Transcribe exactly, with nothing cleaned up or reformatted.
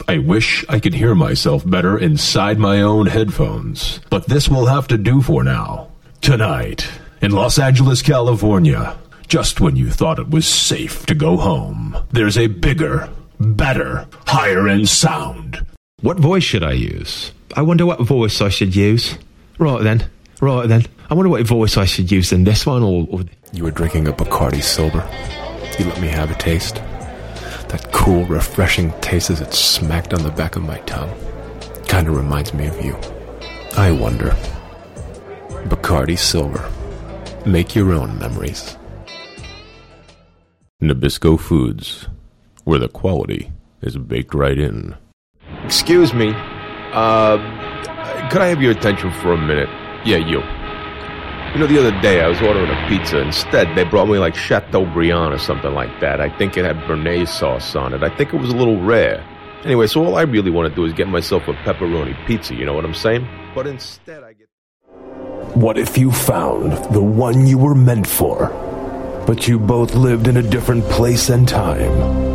I wish I could hear myself better inside my own headphones, but this will have to do for now. Tonight, in Los Angeles, California, just when you thought it was safe to go home, there's a bigger, better, higher-end sound. What voice should I use? I wonder what voice I should use. Right then, right then. I wonder what voice I should use in this one or... or... You were drinking a Bacardi Silver. You let me have a taste. That cool, refreshing taste as it smacked on the back of my tongue. Kind of reminds me of you. I wonder. Bacardi Silver. Make your own memories. Nabisco Foods, where the quality is baked right in. Excuse me. Uh, could I have your attention for a minute? Yeah, you. You know, the other day I was ordering a pizza. Instead, they brought me like Chateaubriand or something like that. I think it had Béarnaise sauce on it. I think it was a little rare. Anyway, so all I really want to do is get myself a pepperoni pizza, you know what I'm saying? But instead I get... What if you found the one you were meant for, but you both lived in a different place and time?